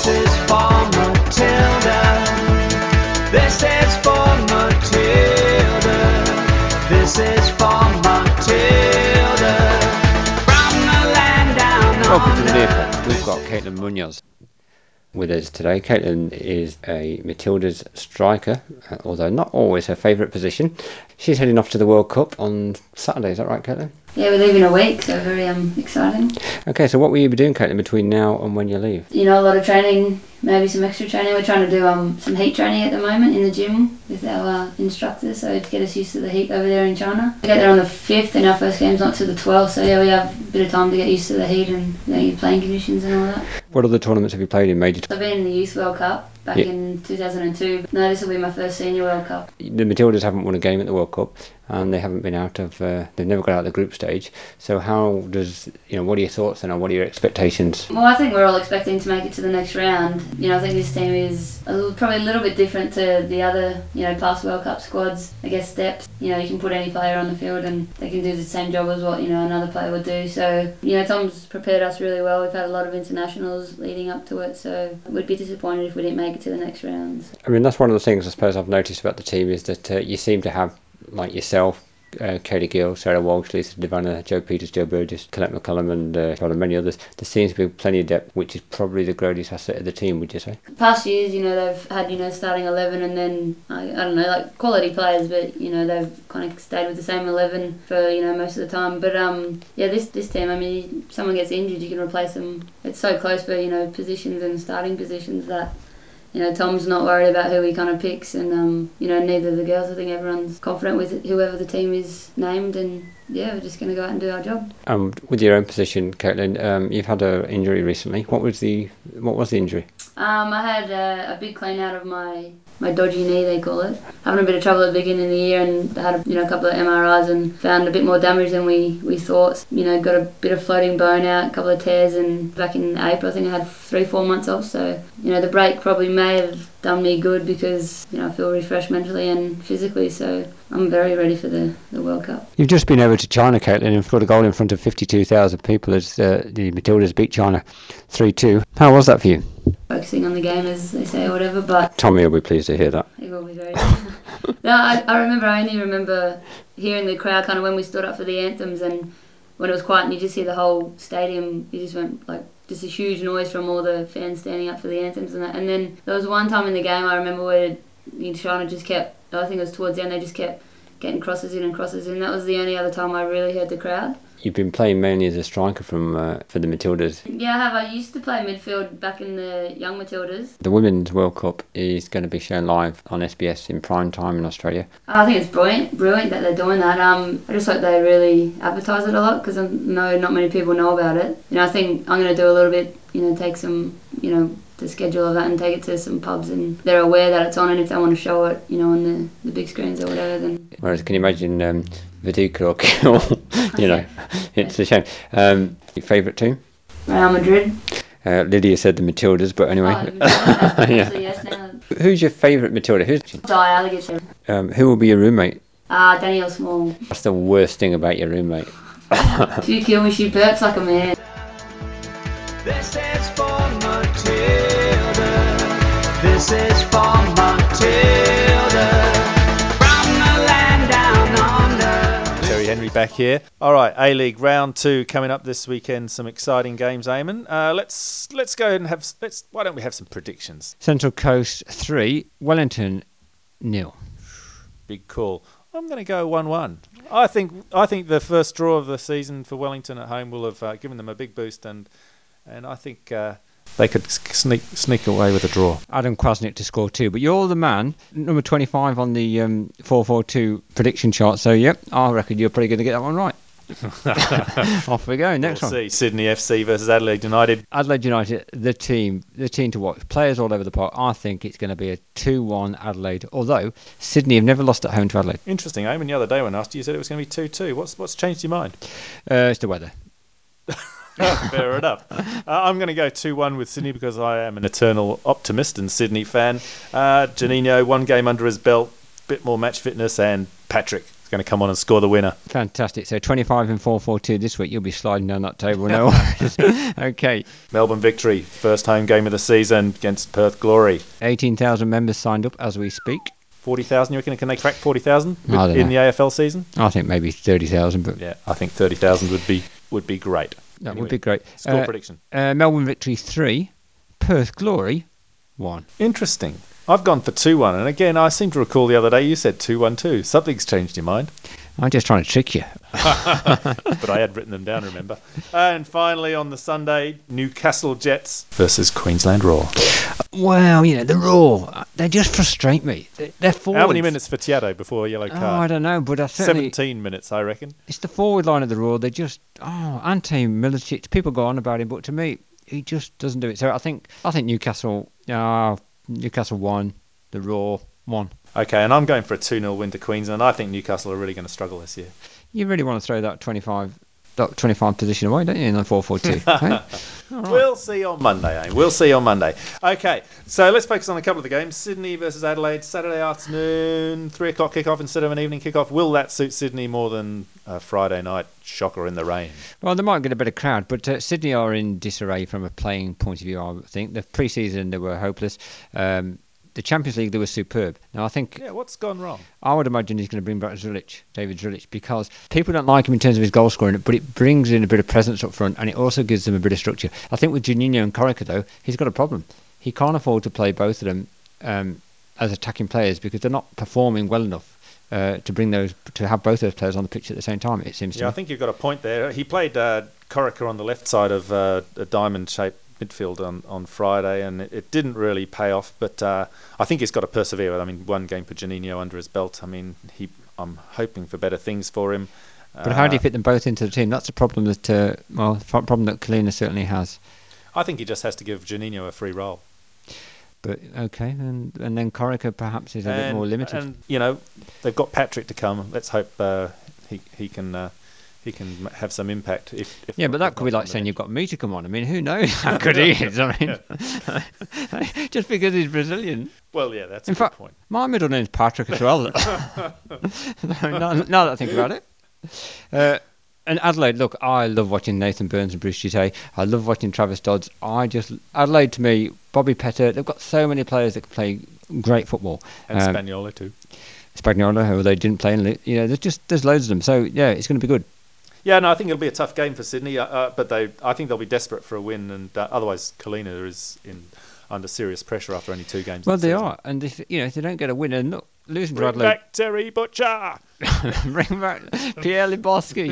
is for Matilda. This is for Matilda. This is for Matilda. From the land down Welcome to the under. Nearpod. We've got Caitlin Munoz with us today. Caitlin is a Matilda's striker, although not always her favourite position. She's heading off to the World Cup on Saturday, is that right, Caitlin? Yeah, we leave in a week, so very exciting. Okay, so what will you be doing, Caitlin, between now and when you leave? You know, a lot of training, maybe some extra training. We're trying to do some heat training at the moment in the gym with our instructors, so to get us used to the heat over there in China. We get there on the 5th and our first game's not to the 12th, so yeah, we have a bit of time to get used to the heat and playing conditions and all that. What other tournaments have you played in major? I've been in the Youth World Cup back in 2002. No, this will be my first Senior World Cup. The Matildas haven't won a game at the World Cup, and they haven't been out of. They've never got out of the group stage. So how does what are your thoughts and what are your expectations? Well, I think we're all expecting to make it to the next round. I think this team is probably a little bit different to the other past World Cup squads. I guess steps. You can put any player on the field and they can do the same job as what another player would do. So Tom's prepared us really well. We've had a lot of internationals leading up to it, so we'd be disappointed if we didn't make it to the next rounds. I mean, that's one of the things I suppose I've noticed about the team is that you seem to have, like yourself, Katie Gill, Sarah Walsh, Lisa Devanna, Joe Peters, Joe Burgess, Colette McCullum and many others. There seems to be plenty of depth, which is probably the greatest asset of the team, would you say? Past years, they've had, starting 11 and then, I don't know, like quality players, but, they've kind of stayed with the same 11 for, most of the time. But, this team, I mean, if someone gets injured, you can replace them. It's so close for, positions and starting positions that Tom's not worried about who he kind of picks, and neither of the girls. I think everyone's confident with whoever the team is named, and we're just going to go out and do our job. With your own position, Caitlin, you've had an injury recently. What was the injury? I had a big clean out of my dodgy knee, they call it. Having a bit of trouble at the beginning of the year, and had a couple of MRIs and found a bit more damage than we thought. Got a bit of floating bone out, a couple of tears, and back in April I think I had 3-4 months off. So the break probably may have done me good because I feel refreshed mentally and physically. So I'm very ready for the World Cup. You've just been over to China, Caitlin, and scored a goal in front of 52,000 people as the Matildas beat China 3-2. How was that for you? Focusing on the game, as they say, or whatever, but Tommy will be pleased to hear that. He will be very No, I only remember hearing the crowd kind of when we stood up for the anthems, and when it was quiet and you just hear the whole stadium, you just went like just a huge noise from all the fans standing up for the anthems and that. And then there was one time in the game I remember where China just kept, I think it was towards the end, they just kept getting crosses in and crosses in. That was the only other time I really heard the crowd. You've been playing mainly as a striker for the Matildas. Yeah, I have. I used to play midfield back in the young Matildas. The Women's World Cup is going to be shown live on SBS in prime time in Australia. I think it's brilliant that they're doing that. I just hope they really advertise it a lot because I know not many people know about it. I think I'm going to do a little bit, take some, the schedule of that and take it to some pubs and they're aware that it's on, and if they want to show it, on the big screens or whatever, then... Whereas, can you imagine Viduka or Gill? It's a shame. Your favourite team? Real Madrid. Lydia said the Matildas, but anyway. Yes, now. Who's your favourite Matilda? Di Alligator. Who will be your roommate? Danielle Small. What's the worst thing about your roommate? If you kill me, she burps like a man. This is for Matilda. This is for Matilda. From the land down under. Terry Henry back here. All right, A-League round 2 coming up this weekend. Some exciting games, Eamon. Let's go ahead and why don't we have some predictions? Central Coast 3, Wellington 0. Big call. I'm going to go 1-1. I think the first draw of the season for Wellington at home will have given them a big boost, and I think they could sneak away with a draw. Adam Kwasnick to score 2, but you're the man, number 25 on the 442 prediction chart, so yep, I reckon you're probably going to get that one right. Off we go, next one. See, Sydney FC versus Adelaide United. Adelaide United, the team to watch. Players all over the park. I think it's going to be a 2-1 Adelaide, although Sydney have never lost at home to Adelaide. Interesting, Eamon. The other day when I asked you, said it was going to be 2-2. What's changed your mind? It's the weather. Fair enough. I'm going to go 2-1 with Sydney because I am an eternal optimist and Sydney fan. Janino, one game under his belt, bit more match fitness, and Patrick is going to come on and score the winner. Fantastic. So 25 and 4-4-2 this week. You'll be sliding down that table, no worries. Okay. Melbourne Victory, first home game of the season against Perth Glory. 18,000 members signed up as we speak. 40,000, you reckon can they crack 40,000 I don't in know. the AFL season? I think maybe 30,000, but Yeah, I think 30,000 would be great. that Anyway, would be great. Score prediction. Melbourne Victory 3, Perth Glory 1. Interesting. I've gone for 2-1, and again, I seem to recall the other day you said 2-1 too. Something's changed your mind. I'm just trying to trick you. But I had written them down, remember? And finally, on the Sunday, Newcastle Jets versus Queensland Roar. Well, the Raw, they just frustrate me. They're forwards. How many minutes for Tiato before a yellow Oh, I card? don't know, but I certainly... 17 minutes, I reckon. It's the forward line of the Raw. They just... Ante Milicic, people go on about him, but to me, he just doesn't do it. So I think Newcastle 1, the Raw 1. Okay, and I'm going for a 2-0 win to Queensland. I think Newcastle are really going to struggle this year. You really want to throw that 25 position away, don't you, in the 4-4-2? Hey? All right. We'll see on Monday, eh? We'll see on Monday. Okay, so let's focus on a couple of the games. Sydney versus Adelaide, Saturday afternoon, 3 o'clock kickoff instead of an evening kickoff. Will that suit Sydney more than a Friday night shocker in the rain? Well, they might get a better crowd, but Sydney are in disarray from a playing point of view, I think. The pre-season, they were hopeless. The Champions League, they were superb. Now, I think... Yeah, what's gone wrong? I would imagine he's going to bring back David Zulic, because people don't like him in terms of his goal scoring, but it brings in a bit of presence up front, and it also gives them a bit of structure. I think with Juninho and Corica, though, he's got a problem. He can't afford to play both of them as attacking players, because they're not performing well enough to have both those players on the pitch at the same time, it seems to me. I think you've got a point there. He played Corica on the left side of a diamond-shaped midfield on Friday, and it didn't really pay off, but I think he's got to persevere. I mean, one game for Juninho under his belt. I mean, I'm hoping for better things for him. But how do you fit them both into the team? That's a problem that Kalina certainly has. I think he just has to give Juninho a free role. But okay, and then Corica perhaps is a bit more limited. And they've got Patrick to come. Let's hope he can have some impact. But that could be like saying you've got me to come on. I mean, who knows how good he is? I mean, just because he's Brazilian. Well, yeah, that's in a fact, good point. My middle name's Patrick as well. now that I think about it. And Adelaide, look, I love watching Nathan Burns and Bruce Gite. I love watching Travis Dodds. Adelaide, to me, Bobby Pettit, they've got so many players that can play great football. And Spagnola too. Spagnola, who they didn't play in. There's loads of them. So, yeah, it's going to be good. Yeah, no, I think it'll be a tough game for Sydney, but I think they'll be desperate for a win, and otherwise Kalina is under serious pressure after only 2 games. Well, they are, and if they don't get a win, and look, losing to Adelaide. Bring back Terry Butcher. Bring back Pierre Liboski.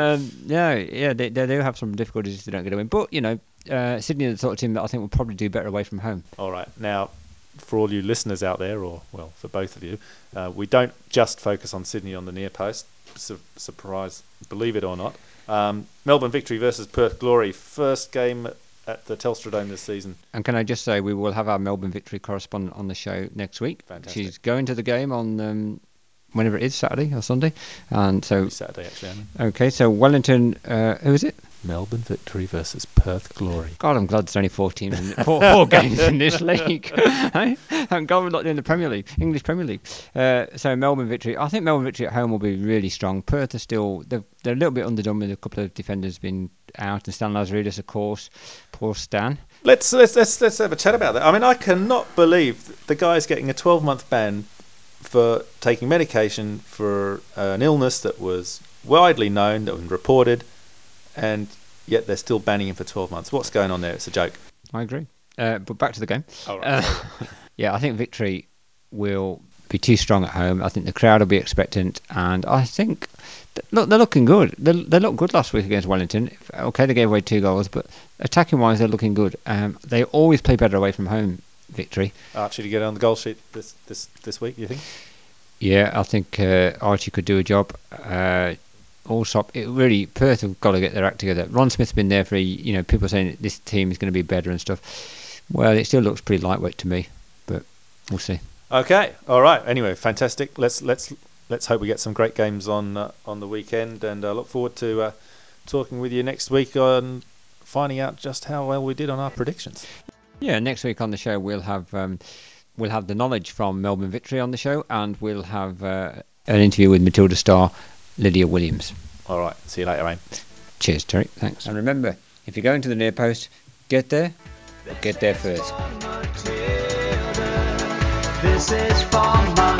They do have some difficulties if they don't get a win, but Sydney are the sort of team that I think will probably do better away from home. All right, now, for all you listeners out there, or well, for both of you, we don't just focus on Sydney on the near post. Surprise, believe it or not. Melbourne Victory versus Perth Glory, first game at the Telstra Dome this season. And can I just say, we will have our Melbourne Victory correspondent on the show next week. Fantastic. She's going to the game on whenever it is, Saturday or Sunday. And so Saturday, actually. Okay, so Wellington, who is it? Melbourne Victory versus Perth Glory. God, I'm glad there's only 4 games in this league. Thank God we're not doing the Premier League, English Premier League. So Melbourne Victory. I think Melbourne Victory at home will be really strong. Perth are still, they're a little bit underdone with a couple of defenders being out, and Stan Lazaridis, of course. Poor Stan. Let's have a chat about that. I mean, I cannot believe the guy's getting a 12-month ban for taking medication for an illness that was widely known, that was reported, and yet they're still banning him for 12 months. What's going on there? It's a joke. I agree. But back to the game. Oh, right. Yeah, I think Victory will be too strong at home. I think the crowd will be expectant, and I think they're looking good. They looked good last week against Wellington. Okay, they gave away 2 goals, but attacking wise, they're looking good. They always play better away from home. Victory. Archie to get on the goal sheet this week, you think? Yeah, I think Archie could do a job. Allsop, Perth have got to get their act together. Ron Smith's been there for people saying this team is going to be better and stuff. Well, it still looks pretty lightweight to me, but we'll see. Okay, all right. Anyway, fantastic. Let's hope we get some great games on the weekend, and I look forward to talking with you next week on finding out just how well we did on our predictions. Yeah, next week on the show we'll have the knowledge from Melbourne Victory on the show, and we'll have an interview with Matilda star Lydia Williams. All right. See you later, Aim. Cheers, Terry. Thanks. And remember, if you're going to the near post, get there, but get there first. This is for Matilda.